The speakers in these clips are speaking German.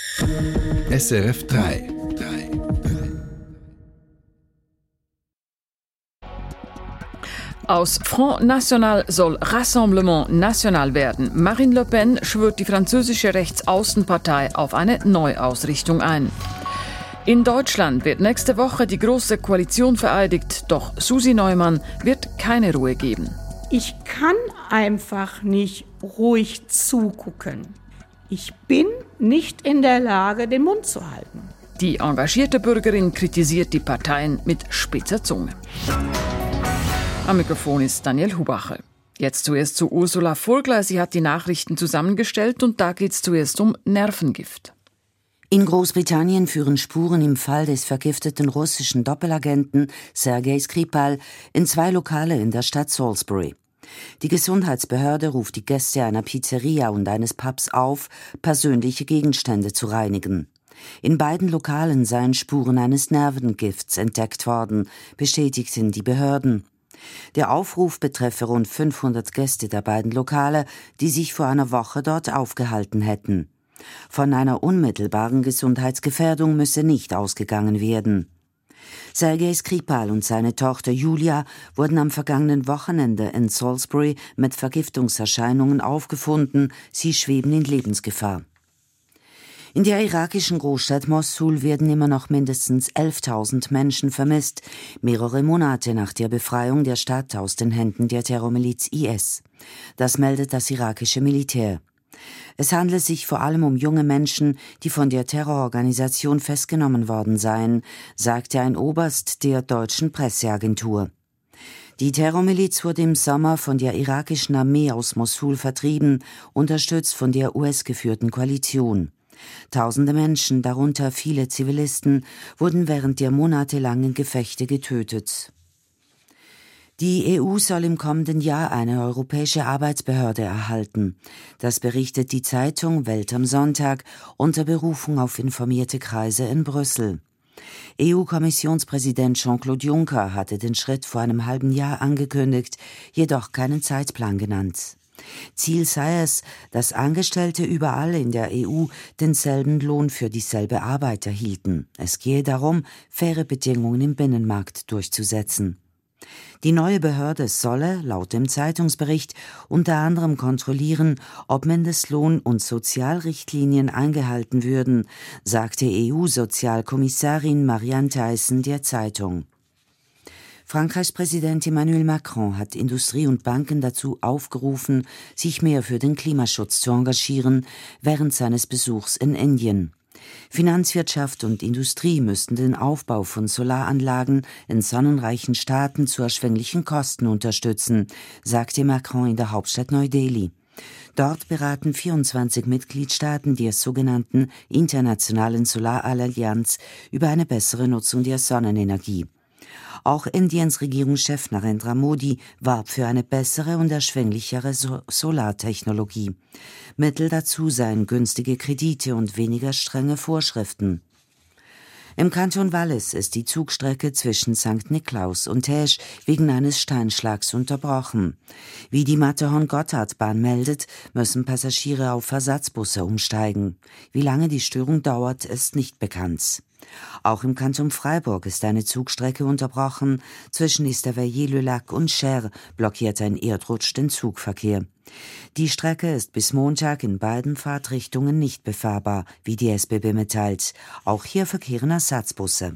SRF 3. Aus Front National soll Rassemblement National werden. Marine Le Pen schwört die französische Rechtsaußenpartei auf eine Neuausrichtung ein. In Deutschland wird nächste Woche die Große Koalition vereidigt, doch Susi Neumann wird keine Ruhe geben. Ich kann einfach nicht ruhig zugucken. Ich bin nicht in der Lage, den Mund zu halten. Die engagierte Bürgerin kritisiert die Parteien mit spitzer Zunge. Am Mikrofon ist Daniel Hubacher. Jetzt zuerst zu Ursula Vogler. Sie hat die Nachrichten zusammengestellt und da geht es zuerst um Nervengift. In Großbritannien führen Spuren im Fall des vergifteten russischen Doppelagenten Sergei Skripal in 2 Lokale in der Stadt Salisbury. Die Gesundheitsbehörde ruft die Gäste einer Pizzeria und eines Pubs auf, persönliche Gegenstände zu reinigen. In beiden Lokalen seien Spuren eines Nervengifts entdeckt worden, bestätigten die Behörden. Der Aufruf betreffe rund 500 Gäste der beiden Lokale, die sich vor einer Woche dort aufgehalten hätten. Von einer unmittelbaren Gesundheitsgefährdung müsse nicht ausgegangen werden. Sergei Skripal und seine Tochter Julia wurden am vergangenen Wochenende in Salisbury mit Vergiftungserscheinungen aufgefunden. Sie schweben in Lebensgefahr. In der irakischen Großstadt Mossul werden immer noch mindestens 11.000 Menschen vermisst, mehrere Monate nach der Befreiung der Stadt aus den Händen der Terrormiliz IS. Das meldet das irakische Militär. Es handle sich vor allem um junge Menschen, die von der Terrororganisation festgenommen worden seien, sagte ein Oberst der deutschen Presseagentur. Die Terrormiliz wurde im Sommer von der irakischen Armee aus Mossul vertrieben, unterstützt von der US-geführten Koalition. Tausende Menschen, darunter viele Zivilisten, wurden während der monatelangen Gefechte getötet. Die EU soll im kommenden Jahr eine europäische Arbeitsbehörde erhalten. Das berichtet die Zeitung Welt am Sonntag unter Berufung auf informierte Kreise in Brüssel. EU-Kommissionspräsident Jean-Claude Juncker hatte den Schritt vor einem halben Jahr angekündigt, jedoch keinen Zeitplan genannt. Ziel sei es, dass Angestellte überall in der EU denselben Lohn für dieselbe Arbeit erhielten. Es gehe darum, faire Bedingungen im Binnenmarkt durchzusetzen. Die neue Behörde solle, laut dem Zeitungsbericht, unter anderem kontrollieren, ob Mindestlohn- und Sozialrichtlinien eingehalten würden, sagte EU-Sozialkommissarin Marianne Thyssen der Zeitung. Frankreichs Präsident Emmanuel Macron hat Industrie und Banken dazu aufgerufen, sich mehr für den Klimaschutz zu engagieren, während seines Besuchs in Indien. Finanzwirtschaft und Industrie müssten den Aufbau von Solaranlagen in sonnenreichen Staaten zu erschwinglichen Kosten unterstützen, sagte Macron in der Hauptstadt Neu-Delhi. Dort beraten 24 Mitgliedstaaten der sogenannten Internationalen Solarallianz über eine bessere Nutzung der Sonnenenergie. Auch Indiens Regierungschef Narendra Modi warb für eine bessere und erschwinglichere Solartechnologie. Mittel dazu seien günstige Kredite und weniger strenge Vorschriften. Im Kanton Wallis ist die Zugstrecke zwischen St. Niklaus und Tesch wegen eines Steinschlags unterbrochen. Wie die Matterhorn-Gotthard-Bahn meldet, müssen Passagiere auf Ersatzbusse umsteigen. Wie lange die Störung dauert, ist nicht bekannt. Auch im Kanton Freiburg ist eine Zugstrecke unterbrochen. Zwischen Estavayer-le-Lac und Cher blockiert ein Erdrutsch den Zugverkehr. Die Strecke ist bis Montag in beiden Fahrtrichtungen nicht befahrbar, wie die SBB mitteilt. Auch hier verkehren Ersatzbusse.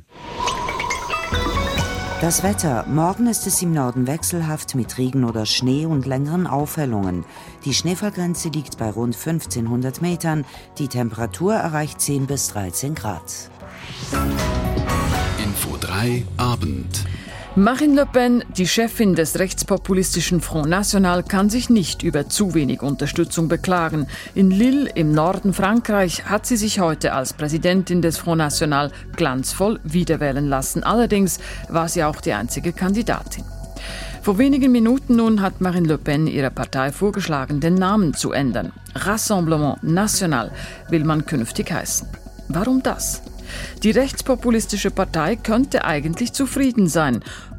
Das Wetter. Morgen ist es im Norden wechselhaft mit Regen oder Schnee und längeren Aufhellungen. Die Schneefallgrenze liegt bei rund 1500 Metern. Die Temperatur erreicht 10 bis 13 Grad. Info 3 Abend. Marine Le Pen, die Chefin des rechtspopulistischen Front National, kann sich nicht über zu wenig Unterstützung beklagen. In Lille im Norden Frankreich hat sie sich heute als Präsidentin des Front National glanzvoll wiederwählen lassen. Allerdings war sie auch die einzige Kandidatin. Vor wenigen Minuten nun hat Marine Le Pen ihrer Partei vorgeschlagen, den Namen zu ändern. Rassemblement National will man künftig heißen. Warum das? Die rechtspopulistische Partei könnte eigentlich zufrieden sein.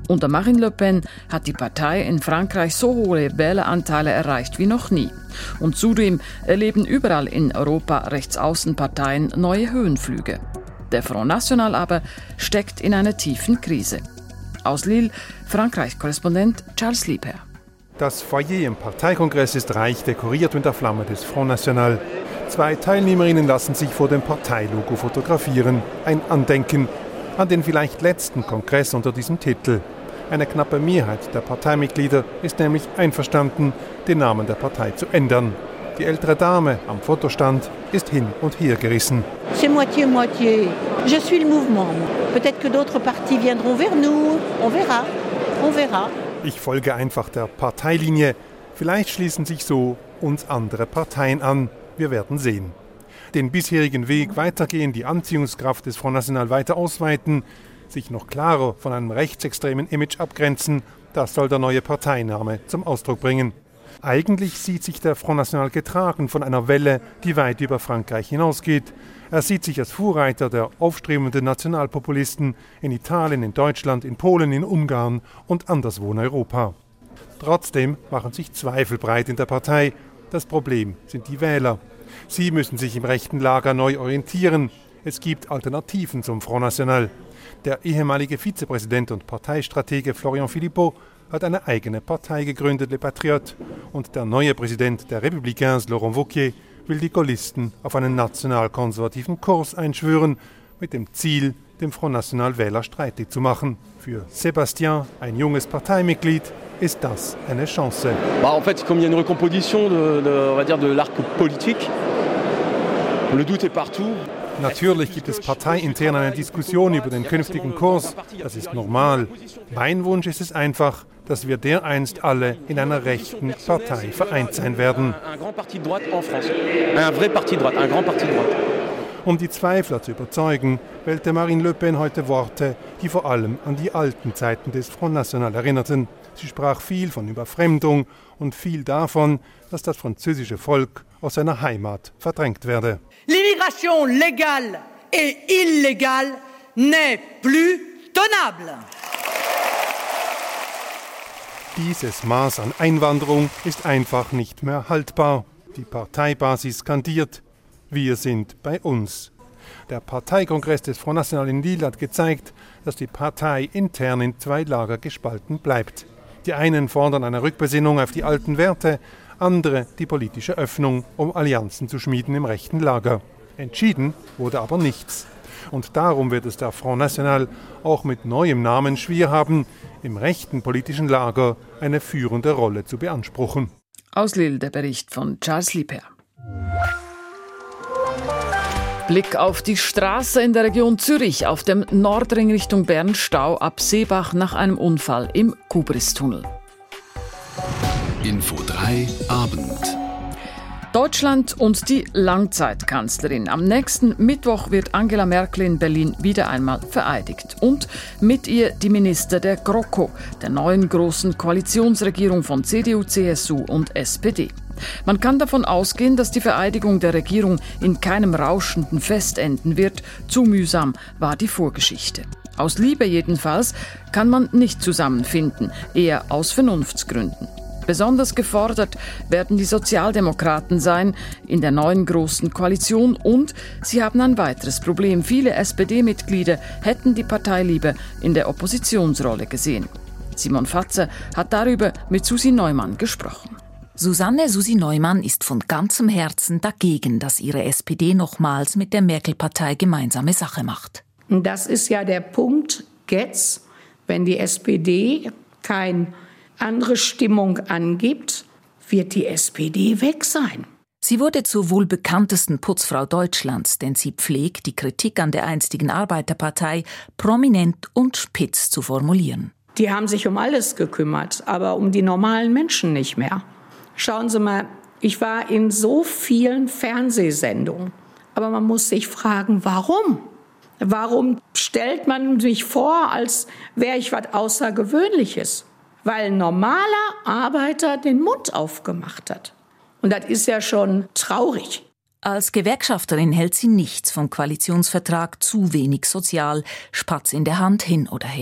Unter Marine Le Pen hat die Partei in Frankreich so hohe Wähleranteile erreicht wie noch nie. Und zudem erleben überall in Europa Rechtsaußenparteien neue Höhenflüge. Der Front National aber steckt in einer tiefen Krise. Aus Lille, Frankreich-Korrespondent Charles Lieper. Das Foyer im Parteikongress ist reich dekoriert mit der Flamme des Front National. 2 Teilnehmerinnen lassen sich vor dem Parteilogo fotografieren. Ein Andenken an den vielleicht letzten Kongress unter diesem Titel. Eine knappe Mehrheit der Parteimitglieder ist nämlich einverstanden, den Namen der Partei zu ändern. Die ältere Dame am Fotostand ist hin und her gerissen. C'est moitié-moitié. Je suis le mouvement. Peut-être que d'autres partis viendront vers nous. On verra. On verra. Ich folge einfach der Parteilinie. Vielleicht schließen sich so uns andere Parteien an. Wir werden sehen. Den bisherigen Weg weitergehen, die Anziehungskraft des Front National weiter ausweiten, sich noch klarer von einem rechtsextremen Image abgrenzen, das soll der neue Parteiname zum Ausdruck bringen. Eigentlich sieht sich der Front National getragen von einer Welle, die weit über Frankreich hinausgeht. Er sieht sich als Vorreiter der aufstrebenden Nationalpopulisten in Italien, in Deutschland, in Polen, in Ungarn und anderswo in Europa. Trotzdem machen sich Zweifel breit in der Partei. Das Problem sind die Wähler. Sie müssen sich im rechten Lager neu orientieren. Es gibt Alternativen zum Front National. Der ehemalige Vizepräsident und Parteistratege Florian Philippot hat eine eigene Partei gegründet, Les Patriotes. Und der neue Präsident der Républicains, Laurent Wauquiez, will die Gaullisten auf einen nationalkonservativen Kurs einschwören, mit dem Ziel, dem Front National Wähler streitig zu machen. Für Sébastien, ein junges Parteimitglied, ist das eine Chance. En fait, comme il y a une recomposition de l'arc politique, le doute est partout. Natürlich gibt es parteiintern eine Diskussion über den künftigen Kurs. Das ist normal. Mein Wunsch ist es einfach, dass wir dereinst alle in einer rechten Partei vereint sein werden. Um die Zweifler zu überzeugen, wählte Marine Le Pen heute Worte, die vor allem an die alten Zeiten des Front National erinnerten. Sie sprach viel von Überfremdung und viel davon, dass das französische Volk aus seiner Heimat verdrängt werde. L'immigration légale et illégale n'est plus tenable. Dieses Maß an Einwanderung ist einfach nicht mehr haltbar. Die Parteibasis skandiert: Wir sind bei uns. Der Parteikongress des Front National in Lille hat gezeigt, dass die Partei intern in 2 Lager gespalten bleibt. Die einen fordern eine Rückbesinnung auf die alten Werte, andere die politische Öffnung, um Allianzen zu schmieden im rechten Lager. Entschieden wurde aber nichts. Und darum wird es der Front National auch mit neuem Namen schwer haben, im rechten politischen Lager eine führende Rolle zu beanspruchen. Aus Lille der Bericht von Charles Lieper. Blick auf die Straße in der Region Zürich. Auf dem Nordring Richtung Bern Stau ab Seebach nach einem Unfall im Kubristunnel. Info 3 Abend. Deutschland und die Langzeitkanzlerin. Am nächsten Mittwoch wird Angela Merkel in Berlin wieder einmal vereidigt. Und mit ihr die Minister der GroKo, der neuen großen Koalitionsregierung von CDU, CSU und SPD. Man kann davon ausgehen, dass die Vereidigung der Regierung in keinem rauschenden Fest enden wird. Zu mühsam war die Vorgeschichte. Aus Liebe jedenfalls kann man nicht zusammenfinden, eher aus Vernunftsgründen. Besonders gefordert werden die Sozialdemokraten sein in der neuen großen Koalition und sie haben ein weiteres Problem. Viele SPD-Mitglieder hätten die Partei lieber in der Oppositionsrolle gesehen. Simon Fatzer hat darüber mit Susi Neumann gesprochen. Susi Neumann ist von ganzem Herzen dagegen, dass ihre SPD nochmals mit der Merkel-Partei gemeinsame Sache macht. Das ist ja der Punkt jetzt, wenn die SPD keine andere Stimmung angibt, wird die SPD weg sein. Sie wurde zur wohl bekanntesten Putzfrau Deutschlands, denn sie pflegt die Kritik an der einstigen Arbeiterpartei prominent und spitz zu formulieren. Die haben sich um alles gekümmert, aber um die normalen Menschen nicht mehr. Schauen Sie mal, ich war in so vielen Fernsehsendungen, aber man muss sich fragen, warum? Warum stellt man sich vor, als wäre ich was Außergewöhnliches? Weil ein normaler Arbeiter den Mund aufgemacht hat. Und das ist ja schon traurig. Als Gewerkschafterin hält sie nichts vom Koalitionsvertrag, zu wenig sozial, Spatz in der Hand hin oder her.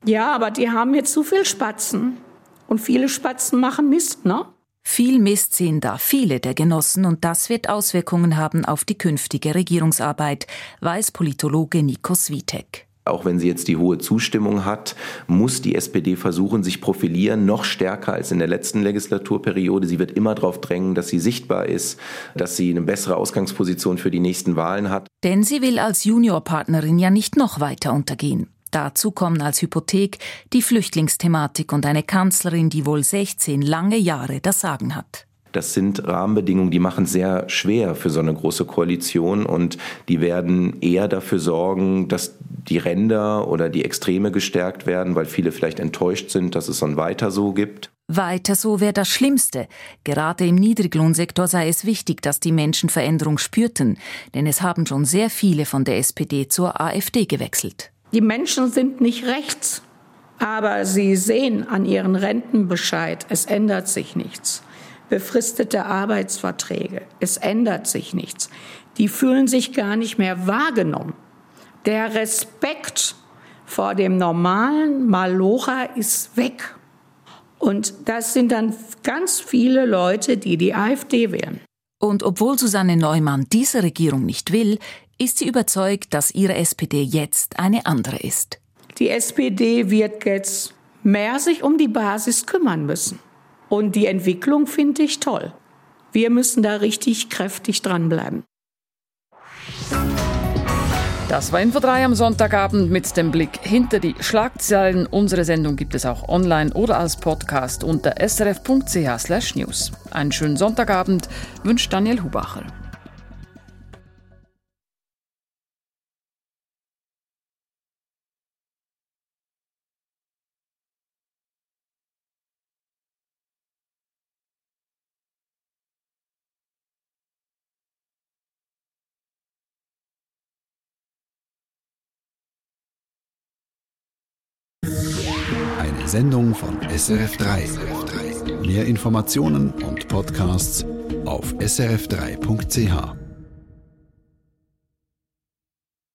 Ja, aber die haben jetzt zu viel Spatzen. Und viele Spatzen machen Mist, ne? Viel Mist sehen da viele der Genossen und das wird Auswirkungen haben auf die künftige Regierungsarbeit, weiß Politologe Nico Switek. Auch wenn sie jetzt die hohe Zustimmung hat, muss die SPD versuchen, sich profilieren, noch stärker als in der letzten Legislaturperiode. Sie wird immer darauf drängen, dass sie sichtbar ist, dass sie eine bessere Ausgangsposition für die nächsten Wahlen hat. Denn sie will als Juniorpartnerin ja nicht noch weiter untergehen. Dazu kommen als Hypothek die Flüchtlingsthematik und eine Kanzlerin, die wohl 16 lange Jahre das Sagen hat. Das sind Rahmenbedingungen, die machen es sehr schwer für so eine große Koalition und die werden eher dafür sorgen, dass die Ränder oder die Extreme gestärkt werden, weil viele vielleicht enttäuscht sind, dass es so ein Weiter so gibt. Weiter so wäre das Schlimmste. Gerade im Niedriglohnsektor sei es wichtig, dass die Menschen Veränderung spürten, denn es haben schon sehr viele von der SPD zur AfD gewechselt. Die Menschen sind nicht rechts, aber sie sehen an ihren Rentenbescheid, es ändert sich nichts. Befristete Arbeitsverträge, es ändert sich nichts. Die fühlen sich gar nicht mehr wahrgenommen. Der Respekt vor dem normalen Malocher ist weg. Und das sind dann ganz viele Leute, die die AfD wählen. Und obwohl Susanne Neumann diese Regierung nicht will, ist sie überzeugt, dass ihre SPD jetzt eine andere ist. Die SPD wird jetzt mehr sich um die Basis kümmern müssen. Und die Entwicklung finde ich toll. Wir müssen da richtig kräftig dranbleiben. Das war Info 3 am Sonntagabend mit dem Blick hinter die Schlagzeilen. Unsere Sendung gibt es auch online oder als Podcast unter srf.ch/news. Einen schönen Sonntagabend wünscht Daniel Hubacher. Eine Sendung von SRF3. Mehr Informationen und Podcasts auf srf3.ch.